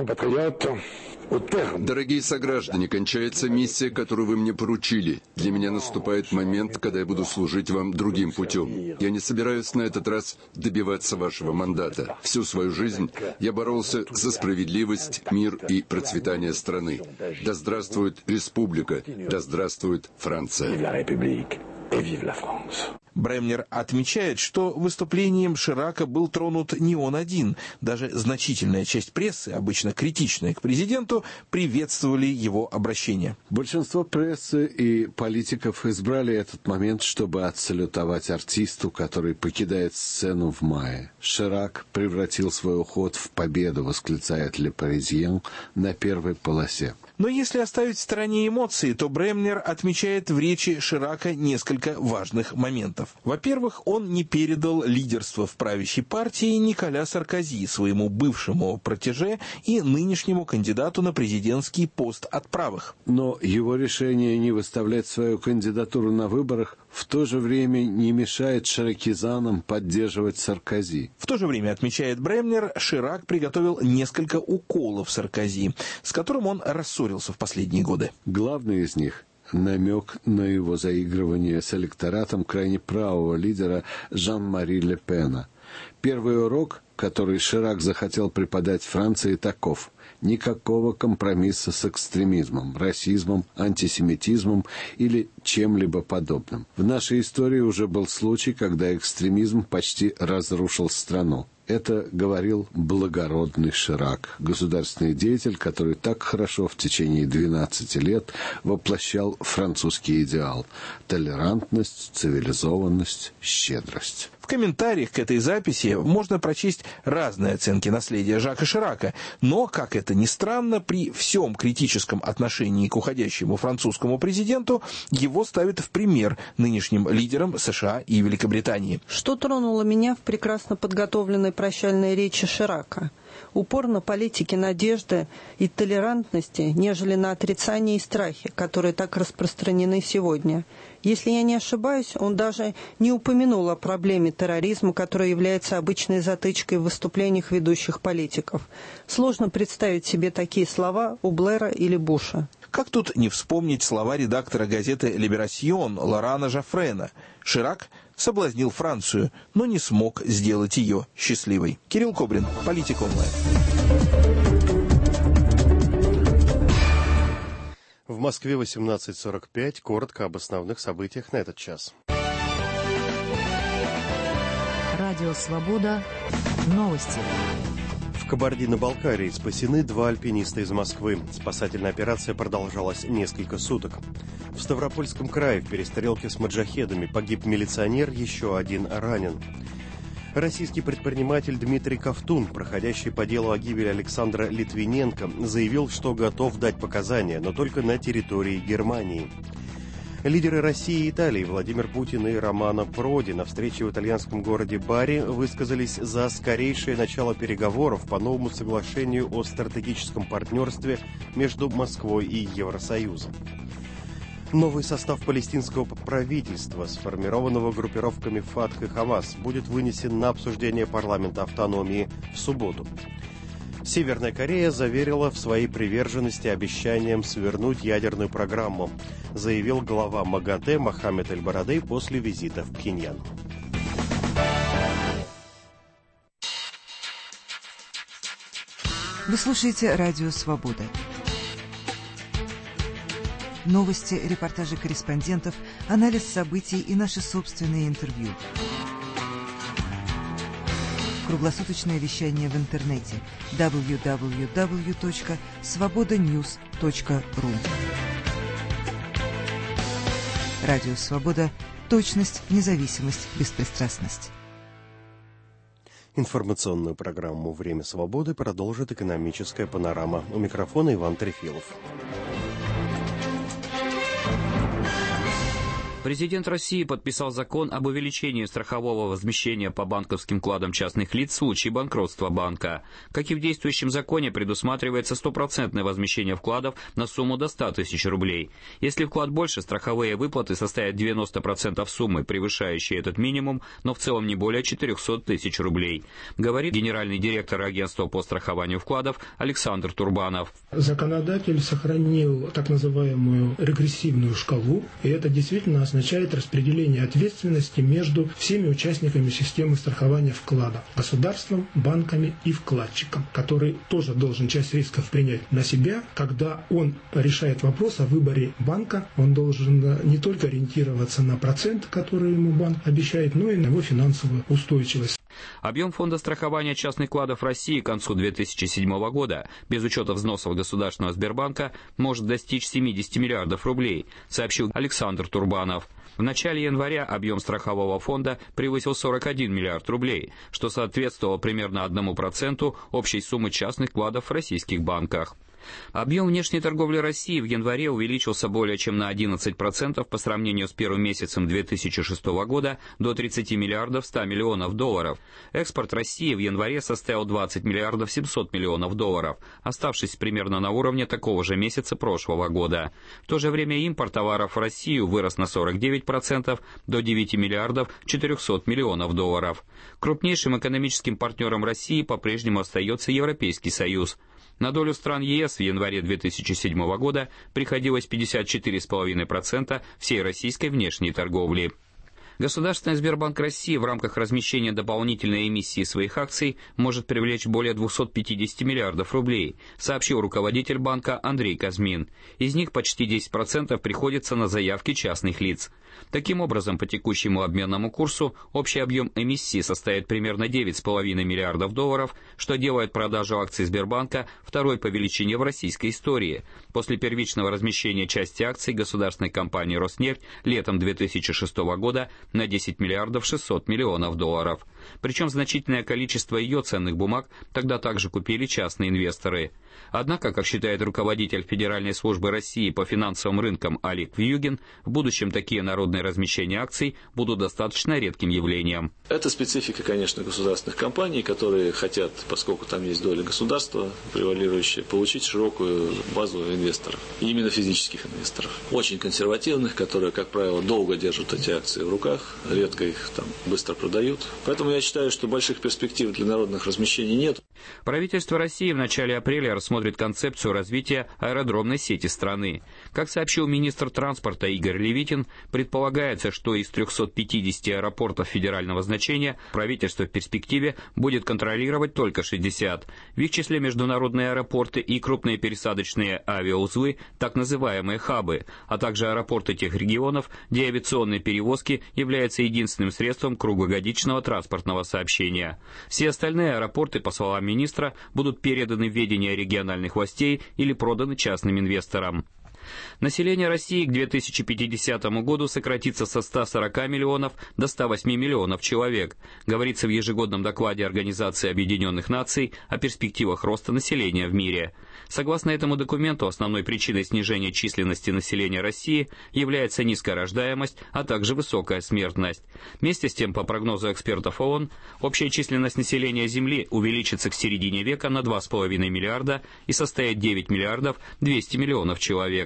Дорогие сограждане, кончается миссия, которую вы мне поручили. Для меня наступает момент, когда я буду служить вам другим путем. Я не собираюсь на этот раз добиваться вашего мандата. Всю свою жизнь я боролся за справедливость, мир и процветание страны. Да здравствует республика, да здравствует Франция. Бремнер отмечает, что выступлением Ширака был тронут не он один. Даже значительная часть прессы, обычно критичная к президенту, приветствовали его обращение. Большинство прессы и политиков избрали этот момент, чтобы отсалютовать артисту, который покидает сцену в мае. Ширак превратил свой уход в победу, восклицает Ле Паризьен на первой полосе. Но если оставить в стороне эмоции, то Бремнер отмечает в речи Ширака несколько важных моментов. Во-первых, он не передал лидерство в правящей партии Николя Саркози, своему бывшему протеже и нынешнему кандидату на президентский пост от правых. Но его решение не выставлять свою кандидатуру на выборах в то же время не мешает ширакизанам поддерживать Саркози. В то же время, отмечает Бремнер, Ширак приготовил несколько уколов Саркози, с которым он рассорился в последние годы. Главный из них – намек на его заигрывание с электоратом крайне правого лидера Жан-Мари Ле Пена. Первый урок, который Ширак захотел преподать Франции, таков: никакого компромисса с экстремизмом, расизмом, антисемитизмом или чем-либо подобным. В нашей истории уже был случай, когда экстремизм почти разрушил страну. Это говорил благородный Ширак, государственный деятель, который так хорошо в течение двенадцати лет воплощал французский идеал – толерантность, цивилизованность, щедрость. В комментариях к этой записи можно прочесть разные оценки наследия Жака Ширака, но, как это ни странно, при всем критическом отношении к уходящему французскому президенту его ставят в пример нынешним лидерам США и Великобритании. Что тронуло меня в прекрасно подготовленной прощальной речи Ширака? Упор на политике надежды и толерантности, нежели на отрицании и страхе, которые так распространены сегодня. Если я не ошибаюсь, он даже не упомянул о проблеме терроризма, которая является обычной затычкой в выступлениях ведущих политиков. Сложно представить себе такие слова у Блэра или Буша. Как тут не вспомнить слова редактора газеты «Либерасьон» Лорана Жофрена? Ширак соблазнил Францию, но не смог сделать ее счастливой. Кирилл Кобрин, Политика онлайн. В Москве восемнадцать сорок пять. Коротко об основных событиях на этот час. Радио «Свобода». Новости. В Кабардино-Балкарии спасены два альпиниста из Москвы. Спасательная операция продолжалась несколько суток. В Ставропольском крае в перестрелке с маджахедами погиб милиционер, еще один ранен. Российский предприниматель Дмитрий Ковтун, проходящий по делу о гибели Александра Литвиненко, заявил, что готов дать показания, но только на территории Германии. Лидеры России и Италии Владимир Путин и Романо Проди на встрече в итальянском городе Бари высказались за скорейшее начало переговоров по новому соглашению о стратегическом партнерстве между Москвой и Евросоюзом. Новый состав палестинского правительства, сформированного группировками Фатх и Хамас, будет вынесен на обсуждение парламента автономии в субботу. Северная Корея заверила в своей приверженности обещаниям свернуть ядерную программу, заявил глава МАГАТЭ Мохаммед Эль-Барадей после визита в Пхеньян. Вы слушаете «Радио Свобода». Новости, репортажи корреспондентов, анализ событий и наши собственные интервью. Круглосуточное вещание в интернете дабл ю дабл ю дабл ю точка свобода ньюс точка ру. Радио Свобода. Точность, независимость, беспристрастность. Информационную программу «Время свободы» продолжит экономическая панорама. У микрофона Иван Трефилов. Президент России подписал закон об увеличении страхового возмещения по банковским вкладам частных лиц в случае банкротства банка. Как и в действующем законе, предусматривается стопроцентное возмещение вкладов на сумму до ста тысяч рублей. Если вклад больше, страховые выплаты составят девяносто процентов суммы, превышающей этот минимум, но в целом не более четырехсот тысяч рублей, говорит генеральный директор агентства по страхованию вкладов Александр Турбанов. Законодатель сохранил так называемую регрессивную шкалу, и это действительно означает распределение ответственности между всеми участниками системы страхования вкладов, государством, банками и вкладчиком, который тоже должен часть рисков принять на себя. Когда он решает вопрос о выборе банка, он должен не только ориентироваться на процент, который ему банк обещает, но и на его финансовую устойчивость. Объем фонда страхования частных вкладов России к концу две тысячи седьмого года, без учета взносов Государственного Сбербанка, может достичь семидесяти миллиардов рублей, сообщил Александр Турбанов. В начале января объем страхового фонда превысил сорок один миллиард рублей, что соответствовало примерно одному проценту общей суммы частных вкладов в российских банках. Объем внешней торговли России в январе увеличился более чем на одиннадцать процентов по сравнению с первым месяцем две тысячи шестого года до тридцати миллиардов ста миллионов долларов. Экспорт России в январе составил двадцать миллиардов семьсот миллионов долларов, оставшись примерно на уровне такого же месяца прошлого года. В то же время импорт товаров в Россию вырос на сорок девять процентов до девяти миллиардов четырехсот миллионов долларов. Крупнейшим экономическим партнером России по-прежнему остается Европейский Союз. На долю стран ЕС в январе две тысячи седьмого года приходилось пятьдесят четыре целых пять десятых процента всей российской внешней торговли. Государственный Сбербанк России в рамках размещения дополнительной эмиссии своих акций может привлечь более двухсот пятидесяти миллиардов рублей, сообщил руководитель банка Андрей Казмин. Из них почти десять процентов приходится на заявки частных лиц. Таким образом, по текущему обменному курсу общий объем эмиссии составит примерно девять целых пять десятых миллиардов долларов, что делает продажу акций Сбербанка второй по величине в российской истории, после первичного размещения части акций государственной компании «Роснефть» летом две тысячи шестого года на десять миллиардов шестьсот миллионов долларов. Причем значительное количество ее ценных бумаг тогда также купили частные инвесторы. Однако, как считает руководитель Федеральной службы России по финансовым рынкам Олег Вьюгин, в будущем такие народные размещения акций будут достаточно редким явлением. Это специфика, конечно, государственных компаний, которые хотят, поскольку там есть доля государства превалирующая, получить широкую базу инвесторов. И именно физических инвесторов. Очень консервативных, которые, как правило, долго держат эти акции в руках, редко их там быстро продают. Поэтому я считаю, что больших перспектив для народных размещений нет. Правительство России в начале апреля рассмотрит концепцию развития аэродромной сети страны. Как сообщил министр транспорта Игорь Левитин, предполагается, что из трёхсот пятидесяти аэропортов федерального значения правительство в перспективе будет контролировать только шестьдесят. В их числе международные аэропорты и крупные пересадочные авиаузлы, так называемые хабы, а также аэропорты тех регионов, где авиационные перевозки являются единственным средством круглогодичного транспортного сообщения. Все остальные аэропорты, по словам министра, будут переданы в ведение региональных властей или проданы частным инвесторам. Население России к две тысячи пятидесятому году сократится со ста сорока миллионов до ста восьми миллионов человек, говорится в ежегодном докладе Организации Объединенных Наций о перспективах роста населения в мире. Согласно этому документу, основной причиной снижения численности населения России является низкая рождаемость, а также высокая смертность. Вместе с тем, по прогнозу экспертов ООН, общая численность населения Земли увеличится к середине века на два с половиной миллиарда и составит девять миллиардов двести миллионов человек.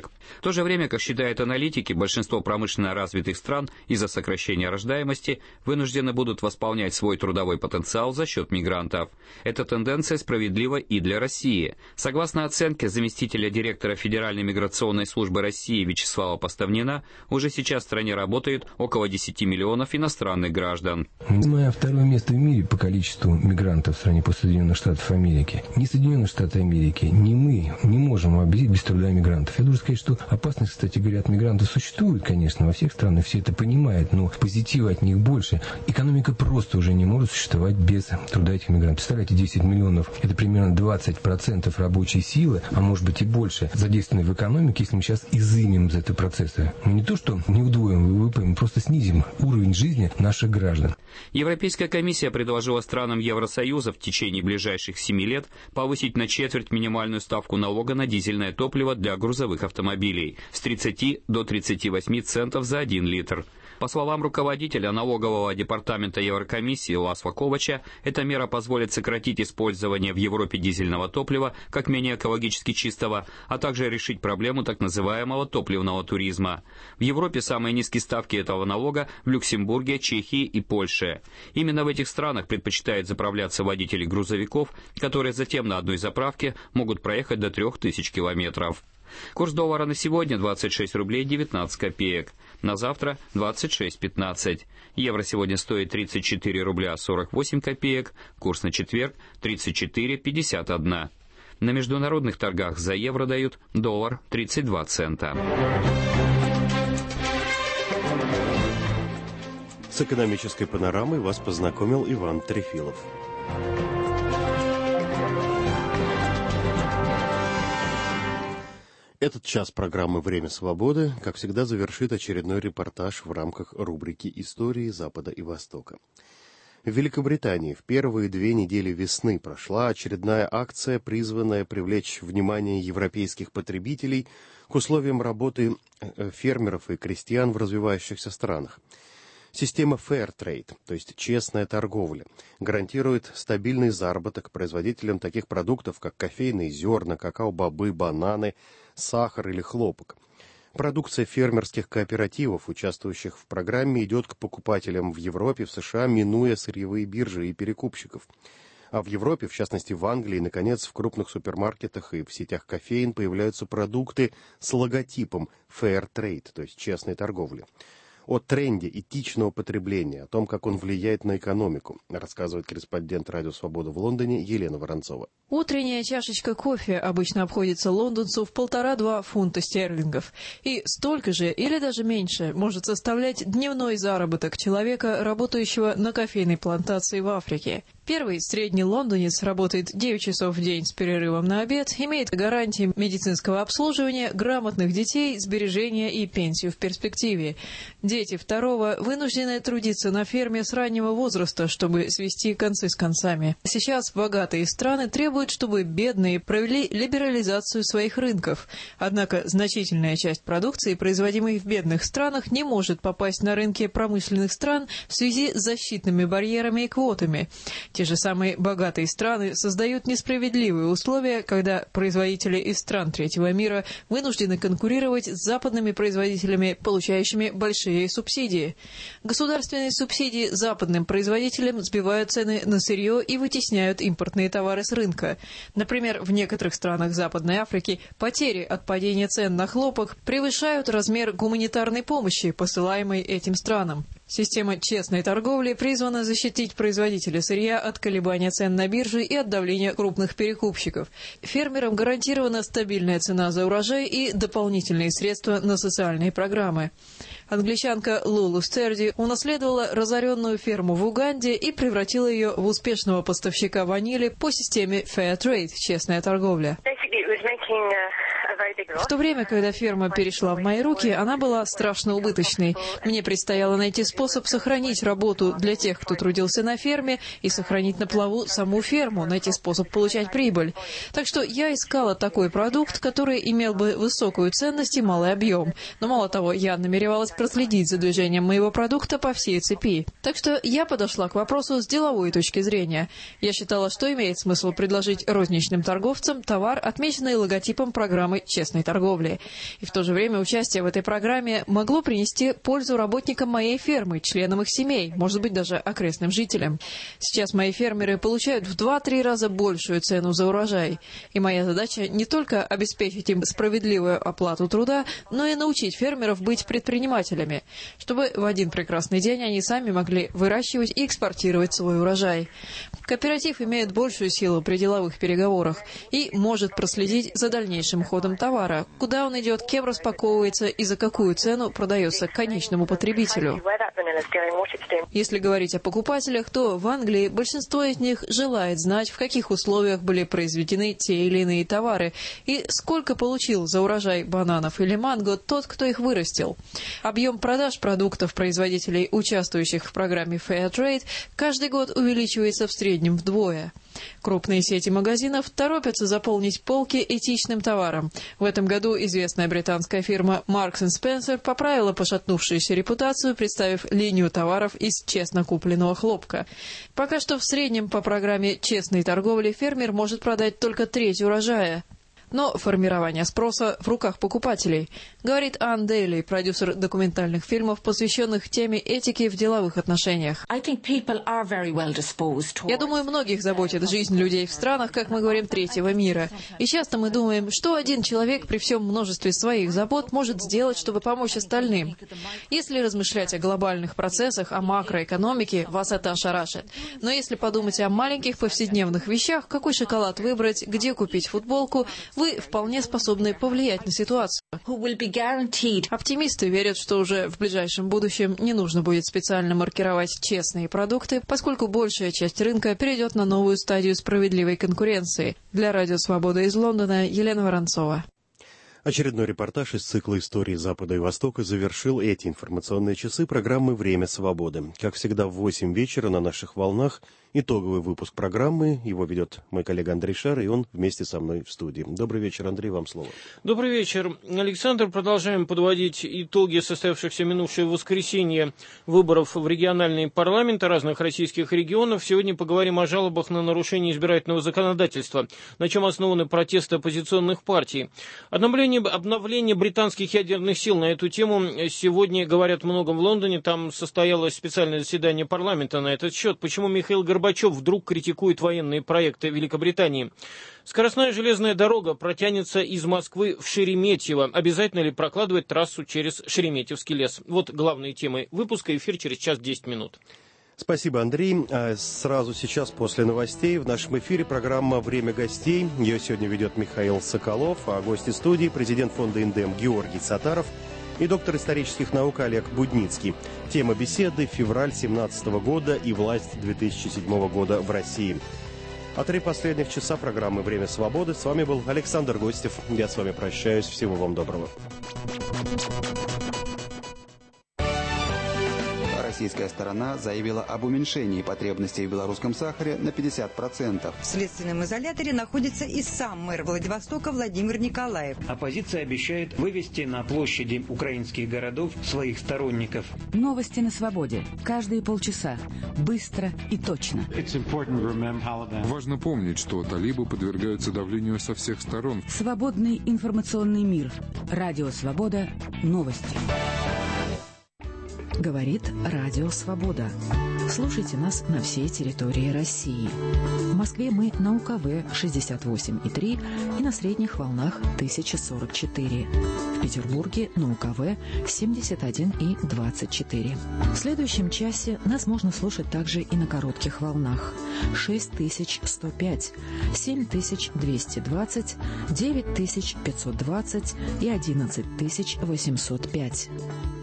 рынках. В то же время, как считают аналитики, большинство промышленно развитых стран из-за сокращения рождаемости вынуждены будут восполнять свой трудовой потенциал за счет мигрантов. Эта тенденция справедлива и для России. Согласно оценке заместителя директора Федеральной миграционной службы России Вячеслава Поставнина, уже сейчас в стране работает около десяти миллионов иностранных граждан. Мы занимаем второе место в мире по количеству мигрантов в стране после Соединенных Штатов Америки. Ни Соединенные Штаты Америки, ни мы не можем объявить без труда мигрантов. Я должен сказать, что опасность, кстати говоря, от мигрантов существует, конечно, во всех странах, все это понимают, но позитива от них больше. Экономика просто уже не может существовать без труда этих мигрантов. Представляете, десять миллионов, это примерно двадцать процентов рабочей силы, а может быть и больше, задействованной в экономике, если мы сейчас изымем из этого процесса. Мы не то что не удвоим ВВП, мы просто снизим уровень жизни наших граждан. Европейская комиссия предложила странам Евросоюза в течение ближайших семи лет повысить на четверть минимальную ставку налога на дизельное топливо для грузовых автомобилей с тридцати до тридцати восьми центов за один литр. По словам руководителя налогового департамента Еврокомиссии Ласло Ковача, эта мера позволит сократить использование в Европе дизельного топлива как менее экологически чистого, а также решить проблему так называемого топливного туризма. В Европе самые низкие ставки этого налога в Люксембурге, Чехии и Польше. Именно в этих странах предпочитают заправляться водители грузовиков, которые затем на одной заправке могут проехать до трех тысяч километров. Курс доллара на сегодня двадцать шесть рублей девятнадцать копеек. На завтра двадцать шесть пятнадцать. Евро сегодня стоит тридцать четыре рубля сорок восемь копеек. Курс на четверг тридцать четыре пятьдесят один. На международных торгах за евро дают доллар тридцать два цента. С экономической панорамой вас познакомил Иван Трефилов. Этот час программы «Время свободы», как всегда, завершит очередной репортаж в рамках рубрики «Истории Запада и Востока». В Великобритании в первые две недели весны прошла очередная акция, призванная привлечь внимание европейских потребителей к условиям работы фермеров и крестьян в развивающихся странах. Система Fair Trade, то есть честная торговля, гарантирует стабильный заработок производителям таких продуктов, как кофейные зерна, какао-бобы, бананы, сахар или хлопок. Продукция фермерских кооперативов, участвующих в программе, идет к покупателям в Европе, в США, минуя сырьевые биржи и перекупщиков. А в Европе, в частности в Англии, наконец, в крупных супермаркетах и в сетях кофеин появляются продукты с логотипом Fair Trade, то есть честной торговли. О тренде этичного потребления, о том, как он влияет на экономику, рассказывает корреспондент «Радио Свобода» в Лондоне Елена Воронцова. Утренняя чашечка кофе обычно обходится лондонцу в полтора-два фунта стерлингов. И столько же, или даже меньше, может составлять дневной заработок человека, работающего на кофейной плантации в Африке. Первый средний лондонец работает девять часов в день с перерывом на обед, имеет гарантии медицинского обслуживания, грамотных детей, сбережения и пенсию в перспективе. Дети второго вынуждены трудиться на ферме с раннего возраста, чтобы свести концы с концами. Сейчас богатые страны требуют, чтобы бедные провели либерализацию своих рынков. Однако значительная часть продукции, производимой в бедных странах, не может попасть на рынки промышленных стран в связи с защитными барьерами и квотами. Те же самые богатые страны создают несправедливые условия, когда производители из стран третьего мира вынуждены конкурировать с западными производителями, получающими большие субсидии. Государственные субсидии западным производителям сбивают цены на сырье и вытесняют импортные товары с рынка. Например, в некоторых странах Западной Африки потери от падения цен на хлопок превышают размер гуманитарной помощи, посылаемой этим странам. Система честной торговли призвана защитить производителя сырья от колебания цен на бирже и от давления крупных перекупщиков. Фермерам гарантирована стабильная цена за урожай и дополнительные средства на социальные программы. Англичанка Лулу Стерди унаследовала разоренную ферму в Уганде и превратила ее в успешного поставщика ванили по системе Fair Trade – честная торговля. В то время, когда ферма перешла в мои руки, она была страшно убыточной. Мне предстояло найти способ сохранить работу для тех, кто трудился на ферме, и сохранить на плаву саму ферму, найти способ получать прибыль. Так что я искала такой продукт, который имел бы высокую ценность и малый объем. Но мало того, я намеревалась проследить за движением моего продукта по всей цепи. Так что я подошла к вопросу с деловой точки зрения. Я считала, что имеет смысл предложить розничным торговцам товар, отмеченный логотипом программы «Честной честной торговли. И в то же время участие в этой программе могло принести пользу работникам моей фермы, членам их семей, может быть, даже окрестным жителям. Сейчас мои фермеры получают в два-три раза большую цену за урожай. И моя задача не только обеспечить им справедливую оплату труда, но и научить фермеров быть предпринимателями, чтобы в один прекрасный день они сами могли выращивать и экспортировать свой урожай. Кооператив имеет большую силу при деловых переговорах и может проследить за дальнейшим ходом товара, куда он идет, кем распаковывается и за какую цену продается конечному потребителю. Если говорить о покупателях, то в Англии большинство из них желает знать, в каких условиях были произведены те или иные товары и сколько получил за урожай бананов или манго тот, кто их вырастил. Объем продаж продуктов производителей, участвующих в программе Fair Trade, каждый год увеличивается в среднем вдвое. Крупные сети магазинов торопятся заполнить полки этичным товаром. В этом году известная британская фирма Marks энд Spencer поправила пошатнувшуюся репутацию, представив линию товаров из честно купленного хлопка. Пока что в среднем по программе честной торговли фермер может продать только треть урожая. Но формирование спроса в руках покупателей, говорит Ан Дейли, продюсер документальных фильмов, посвященных теме этики в деловых отношениях. Я думаю, многих заботит жизнь людей в странах, как мы говорим, третьего мира. И часто мы думаем, что один человек при всем множестве своих забот может сделать, чтобы помочь остальным. Если размышлять о глобальных процессах, о макроэкономике, вас это ошарашит. Но если подумать о маленьких повседневных вещах, какой шоколад выбрать, где купить футболку, вы вполне способны повлиять на ситуацию. Оптимисты верят, что уже в ближайшем будущем не нужно будет специально маркировать честные продукты, поскольку большая часть рынка перейдет на новую стадию справедливой конкуренции. Для Радио Свобода из Лондона Елена Воронцова. Очередной репортаж из цикла «Истории Запада и Востока» завершил эти информационные часы программы «Время свободы». Как всегда, в восемь вечера на наших волнах итоговый выпуск программы. Его ведет мой коллега Андрей Шар, и он вместе со мной в студии. Добрый вечер, Андрей, вам слово. Добрый вечер, Александр. Продолжаем подводить итоги состоявшихся минувшее воскресенье выборов в региональные парламенты разных российских регионов. Сегодня поговорим о жалобах на нарушение избирательного законодательства, на чем основаны протесты оппозиционных партий. Обновление, обновление британских ядерных сил. На эту тему сегодня говорят много в Лондоне. Там состоялось специальное заседание парламента на этот счет. Почему Михаил Горбачев Горбачев вдруг критикует военные проекты Великобритании? Скоростная железная дорога протянется из Москвы в Шереметьево. Обязательно ли прокладывать трассу через Шереметьевский лес? Вот главные темы выпуска. Эфир через час десять минут. Спасибо, Андрей. Сразу сейчас после новостей в нашем эфире программа «Время гостей». Ее сегодня ведет Михаил Соколов, а гости студии — президент фонда «Индем» Георгий Сатаров и доктор исторических наук Олег Будницкий. Тема беседы — февраль семнадцатого года и власть две тысячи седьмого года в России. А три последних часа программы «Время свободы». С вами был Александр Гостев. Я с вами прощаюсь. Всего вам доброго. Российская сторона заявила об уменьшении потребностей в белорусском сахаре на пятьдесят процентов. В следственном изоляторе находится и сам мэр Владивостока Владимир Николаев. Оппозиция обещает вывести на площади украинских городов своих сторонников. Новости на свободе. Каждые полчаса. Быстро и точно. Важно помнить, что талибы подвергаются давлению со всех сторон. Свободный информационный мир. Радио Свобода. Новости. Говорит Радио Свобода. Слушайте нас на всей территории России. В Москве мы на У Ка Вэ шестьдесят восемь и три и на средних волнах тысяча сорок четыре. В Петербурге на У Ка Вэ семьдесят один и двадцать четыре. В следующем часе нас можно слушать также и на коротких волнах шесть тысяч сто пять, семь тысяч двести двадцать, девять тысяч пятьсот двадцать и одиннадцать тысяч восемьсот пять.